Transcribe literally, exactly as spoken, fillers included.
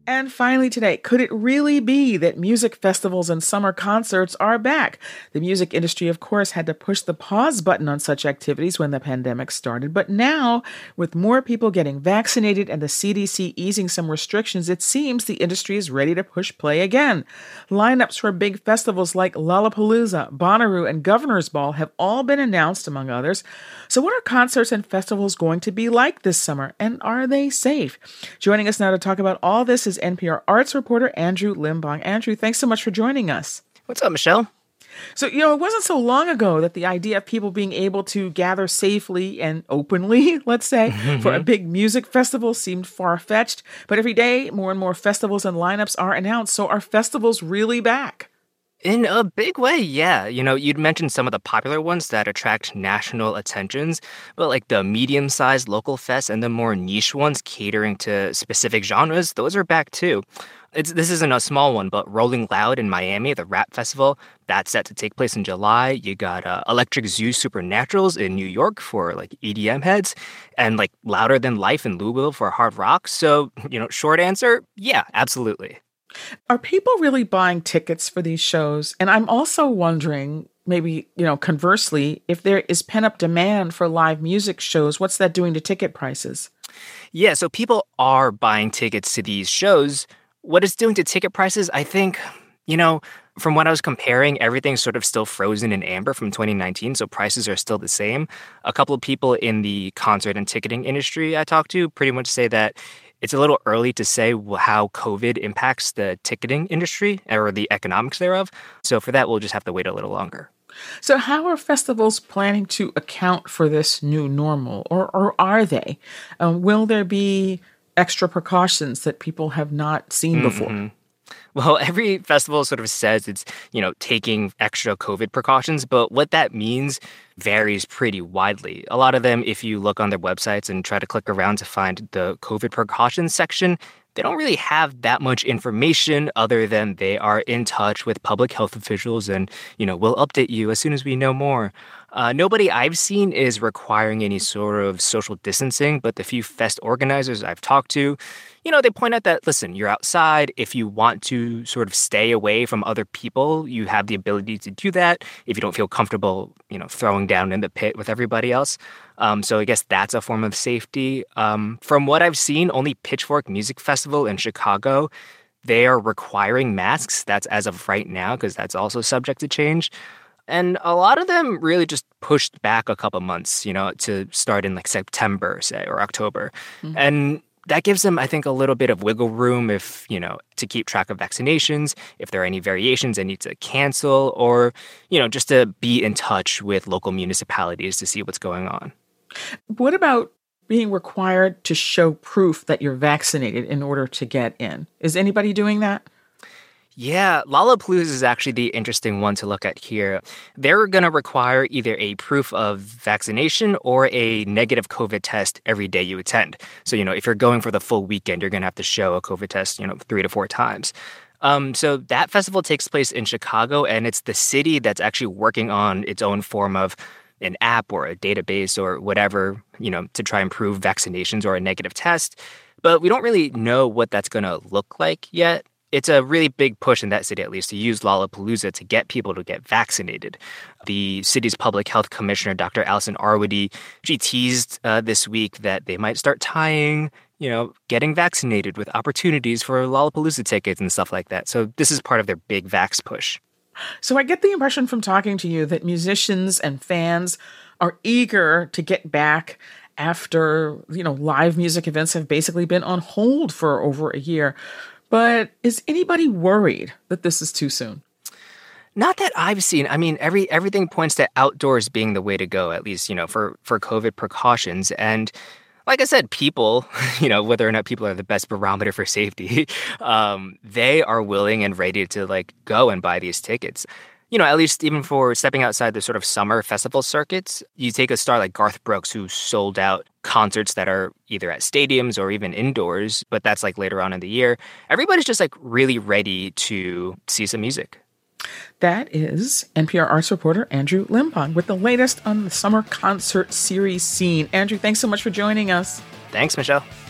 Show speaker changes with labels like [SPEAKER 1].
[SPEAKER 1] And finally today, could it really be that music festivals and summer concerts are back? The music industry, of course, had to push the pause button on such activities when the pandemic started. But now, with more people getting vaccinated and the C D C easing some restrictions, it seems the industry is ready to push play again. Lineups for big festivals like Lollapalooza, Bonnaroo, and Governor's Ball have all been announced, among others. So what are concerts and festivals going to be like this summer, and are they safe? Joining us now to talk about all this is N P R arts reporter Andrew Limbong. Andrew, thanks so much for joining us.
[SPEAKER 2] What's up, Michelle?
[SPEAKER 1] So, you know, it wasn't so long ago that the idea of people being able to gather safely and openly, let's say, mm-hmm. for a big music festival seemed far-fetched. But every day, more and more festivals and lineups are announced. So are festivals really back?
[SPEAKER 2] In a big way, yeah. You know, you'd mentioned some of the popular ones that attract national attentions, but like the medium-sized local fests and the more niche ones catering to specific genres, those are back too. It's, this isn't a small one, but Rolling Loud in Miami, the rap festival, that's set to take place in July. You got uh, Electric Zoo Supernaturals in New York for like E D M heads, and like Louder Than Life in Louisville for hard rock. So, you know, short answer, yeah, absolutely.
[SPEAKER 1] Are people really buying tickets for these shows? And I'm also wondering, maybe, you know, conversely, if there is pent-up demand for live music shows, what's that doing to ticket prices?
[SPEAKER 2] Yeah, so people are buying tickets to these shows. What it's doing to ticket prices, I think, you know, from what I was comparing, everything's sort of still frozen in amber from twenty nineteen, so prices are still the same. A couple of people in the concert and ticketing industry I talked to pretty much say that it's a little early to say how COVID impacts the ticketing industry or the economics thereof. So for that, we'll just have to wait a little longer.
[SPEAKER 1] So how are festivals planning to account for this new normal, or, or are they? Um, will there be extra precautions that people have not seen mm-hmm. before?
[SPEAKER 2] Well, every festival sort of says it's, you know, taking extra COVID precautions, but what that means varies pretty widely. A lot of them, if you look on their websites and try to click around to find the COVID precautions section, they don't really have that much information other than they are in touch with public health officials and, you know, we'll update you as soon as we know more. Uh, nobody I've seen is requiring any sort of social distancing, but the few fest organizers I've talked to, you know, they point out that, listen, you're outside. If you want to sort of stay away from other people, you have the ability to do that if you don't feel comfortable, you know, throwing down in the pit with everybody else. Um, so I guess that's a form of safety. Um, from what I've seen, only Pitchfork Music Festival in Chicago, they are requiring masks. That's as of right now, because that's also subject to change. And a lot of them really just pushed back a couple months, you know, to start in like September, say, or October. Mm-hmm. And that gives them, I think, a little bit of wiggle room if, you know, to keep track of vaccinations, if there are any variations they need to cancel, or, you know, just to be in touch with local municipalities to see what's going on.
[SPEAKER 1] What about being required to show proof that you're vaccinated in order to get in? Is anybody doing that?
[SPEAKER 2] Yeah, Lollapalooza is actually the interesting one to look at here. They're going to require either a proof of vaccination or a negative COVID test every day you attend. So, you know, if you're going for the full weekend, you're going to have to show a COVID test, you know, three to four times. Um, so that festival takes place in Chicago, and it's the city that's actually working on its own form of an app or a database or whatever, you know, to try and prove vaccinations or a negative test. But we don't really know what that's going to look like yet. It's a really big push in that city, at least, to use Lollapalooza to get people to get vaccinated. The city's public health commissioner, Doctor Allison Arwady, she teased uh, this week that they might start tying, you know, getting vaccinated with opportunities for Lollapalooza tickets and stuff like that. So this is part of their big vax push.
[SPEAKER 1] So I get the impression from talking to you that musicians and fans are eager to get back after, you know, live music events have basically been on hold for over a year. But is anybody worried that this is too soon?
[SPEAKER 2] Not that I've seen. I mean, every everything points to outdoors being the way to go, at least, you know, for, for COVID precautions. And like I said, people, you know, whether or not people are the best barometer for safety, um, they are willing and ready to, like, go and buy these tickets. You know, at least even for stepping outside the sort of summer festival circuits, you take a star like Garth Brooks, who sold out concerts that are either at stadiums or even indoors, but that's like later on in the year. Everybody's just like really ready to see some music.
[SPEAKER 1] That is N P R arts reporter Andrew Limbong with the latest on the summer concert series scene. Andrew, thanks so much for joining us.
[SPEAKER 2] Thanks, Michelle.